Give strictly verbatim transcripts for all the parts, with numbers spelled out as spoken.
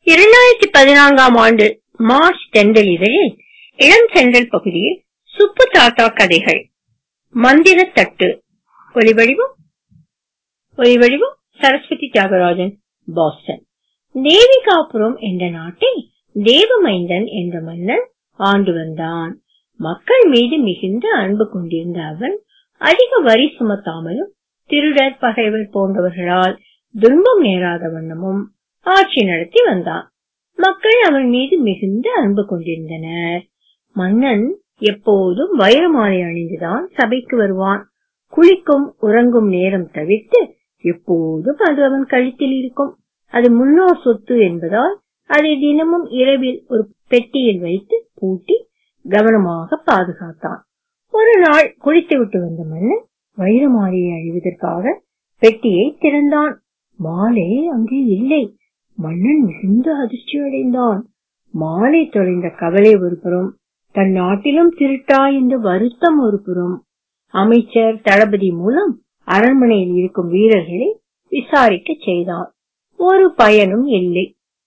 இரண்டாயிரத்தி பதினான்காம் ஆண்டு மார்ச் தென்றல் இதழில் இளம் சென்றல் பகுதியில் சுப்பு தாத்தா கதைகள் மந்திர தட்டு ஒலிவடிவம் ஒலிவடிவம் சரஸ்வதி தியாகராஜன், பாஸ்டன். தேவிகாபுரம் என்ற நாட்டில் தேவமைந்தன் என்ற மன்னன் ஆண்டு வந்தான். மக்கள் மீது மிகுந்த அன்பு கொண்டிருந்த அவன் அதிக வரி சுமத்தாமலும் திருடர் பகைவர் போன்றவர்களால் துன்பம் நேராத வண்ணமும் ஆட்சி நடத்தி வந்தான். மக்கள் அவன் மீது மிகுந்த அன்பு கொண்டிருந்தனர். மன்னன் எப்போதும் வைரமாலை அணிந்துதான் சபைக்கு வருவான். குளிக்கும் உறங்கும் நேரம் தவிர்த்து எப்போதும் அது அவன் கழுத்தில் இருக்கும். அது முன்னோர் சொத்து என்பதால் அதை தினமும் இரவில் ஒரு பெட்டியில் வைத்து பூட்டி கவனமாக பாதுகாத்தான். ஒரு நாள் குளித்து விட்டு வந்த மன்னன் வைரமாலையை அழிவதற்காக பெட்டியை திறந்தான். மாலை அங்கே இல்லை. மன்னன் மிகுந்த அதிர்ச்சி அடைந்தான். மாலை தொலைந்த கவலை ஒரு புறம், தன் நாட்டிலும் திருட்டா என்ற வருத்தம் ஒரு புறம். அமைச்சர் தளபதி மூலம் அரண்மனையில் இருக்கும் வீரர்களை விசாரிக்க செய்தான். ஒரு பயனும் இல்லை.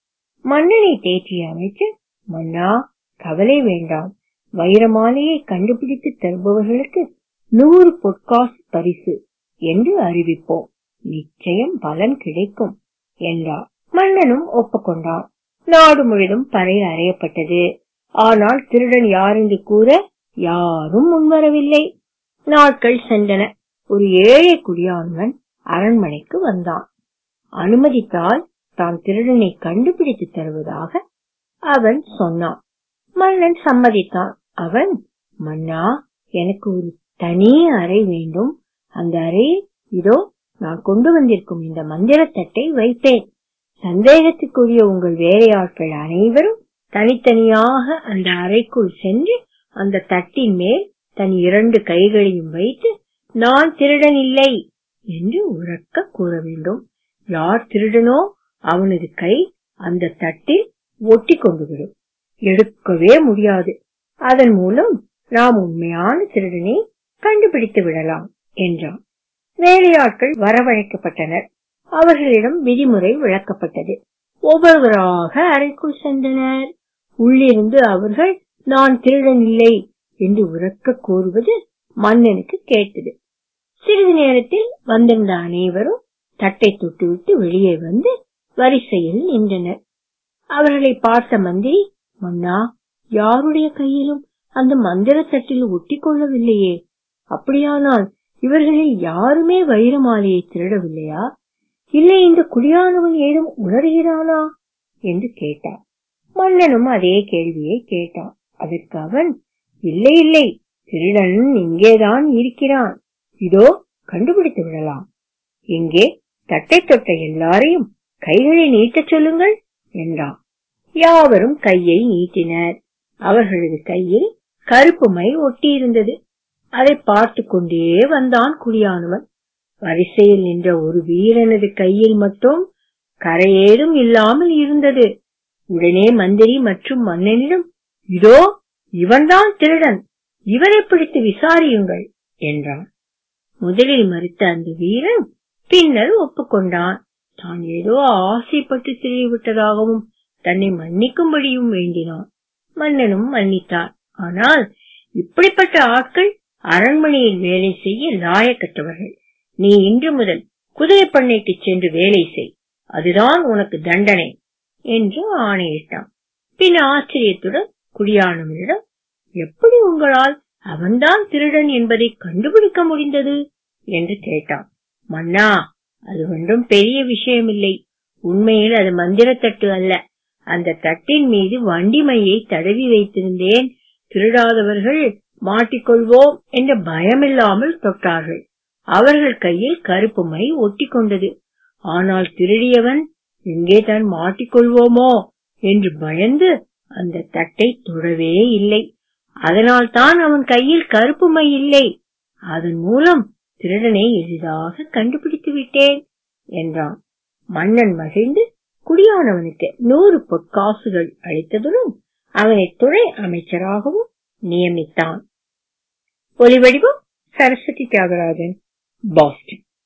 மன்னனை தேற்றிய அமைச்சர், மன்னா, கவலை வேண்டாம். வைரமாலையை கண்டுபிடித்து தருபவர்களுக்கு நூறு பொற்காசு பரிசு என்று அறிவிப்போம். நிச்சயம் பலன் கிடைக்கும் என்றார். மன்னனும் ஒப்புக்கொண்டான். நாடு முழுதும் பறை அறையப்பட்டது. ஆனால் திருடன் யார் என்று கூற யாரும் முன்வரவில்லை. நாட்கள் சென்றன. ஒரு ஏழை குடியானவன் அரண்மனைக்கு வந்தான். அனுமதித்தால் தான் திருடனை கண்டுபிடித்து தருவதாக அவன் சொன்னான். மன்னன் சம்மதித்தான். அவன், மன்னா, எனக்கு ஒரு தனி அறை வேண்டும். அந்த அறையில் இதோ நான் கொண்டு வந்திருக்கும் இந்த மந்திர தட்டை வைப்பேன். சந்தேகத்துக்குரிய உங்கள் வேலையாட்கள் அனைவரும் தனித்தனியாக அந்த அறைக்குள் சென்று அந்த தட்டின் மேல் தன் இரண்டு கைகளையும் வைத்து நான் திருடன் இல்லை என்று உரக்க கூற வேண்டும். யார் திருடனோ அவனது கை அந்த தட்டில் ஒட்டி கொண்டு விடும். எடுக்கவே முடியாது. அதன் மூலம் நாம் உண்மையான திருடனை கண்டுபிடித்து விடலாம் என்றான். வேலையாட்கள் வரவழைக்கப்பட்டனர். அவர்களிடம் விதிமுறை விளக்கப்பட்டது. ஒவ்வொருவராக அறைக்குள் சென்றனர். உள்ளிருந்து அவர்கள் நான் திருடன் இல்லை என்று உரக்க கூறுவது மன்னனுக்கு கேட்டது. சிறிது நேரத்தில் வந்திருந்த அனைவரும் தட்டை தொட்டுவிட்டு வெளியே வந்து வரிசையில் நின்றனர். அவர்களை பார்த்த மந்திரி, மன்னா, யாருடைய கையிலும் அந்த மந்திர தட்டில் ஒட்டி கொள்ளவில்லையே. அப்படியானால் இவர்களில் யாருமே வைரமாலையை திருடவில்லையா? இல்லை, இந்த குடியானவன் ஏதும் உணர்கிறானா என்று கேட்டார். மன்னனும் அதே கேள்வியை கேட்டான். அதற்கு அவன், இல்லை இல்லை, திருடன் இங்கேதான் இருக்கிறான். இதோ கண்டுபிடித்து விடலாம். எங்கே? தட்டை தொட்ட எல்லாரையும் கைகளை நீட்டச் சொல்லுங்கள் என்றான். யாவரும் கையை நீட்டினர். அவர்களது கையில் கருப்பு மை ஒட்டி இருந்தது. அதை பார்த்து கொண்டே வந்தான் குடியானவன். வரிசையில் நின்ற ஒரு வீரனது கையில் மட்டும் கரையேதும் இல்லாமல் இருந்தது. உடனே மந்திரி மற்றும் மன்னனிடம், இதோ இவன்தான் திருடன், இவரை பிடித்து விசாரியுங்கள் என்றான். முதலில் மறுத்த அந்த வீரன் பின்னர் ஒப்புக்கொண்டான். தான் ஏதோ ஆசைப்பட்டு திருடிவிட்டதாகவும் தன்னை மன்னிக்கும்படியும் வேண்டினான். மன்னனும் மன்னித்தார். ஆனால் இப்படிப்பட்ட ஆட்கள் அரண்மனையில் வேலை செய்ய லாயக்கற்றவர்கள். நீ இன்று முதல் குதிரை பண்ணைக்கு சென்று வேலை செய், அதுதான் உனக்கு தண்டனை என்று ஆணையிட்டான். பின் ஆச்சரியத்துடன் குடியானவனிடம், எப்படி உங்களால் அவன்தான் திருடன் என்பதை கண்டுபிடிக்க முடிந்தது என்று கேட்டான். மன்னா, அது ஒன்றும் பெரிய விஷயமில்லை. உண்மையில் அது மந்திர தட்டு அல்ல. அந்த தட்டின் மீது வண்டிமையை தடவி வைத்திருந்தேன். திருடாதவர்கள் மாட்டிக்கொள்வோம் என்ற பயமில்லாமல் தொட்டார்கள். அவர்கள் கையில் கருப்பு மை ஒட்டி கொண்டது. ஆனால் திருடியவன் எங்கே தான் மாட்டிக்கொள்வோமோ என்று பயந்து அந்த தட்டை தொடவே இல்லை. அதனால் தான் அவன் கையில் கருப்பு மை இல்லை. அதன் மூலம் திருடனை எளிதாக கண்டுபிடித்து விட்டேன் என்றான். மன்னன் மகிழ்ந்து குடியானவனுக்கு நூறு பொற்காசுகள் அளித்ததுடன் அவனை துணை அமைச்சராகவும் நியமித்தான். ஒலிவடிவம் சரஸ்வதி தியாகராஜன், பாஸ்டன்.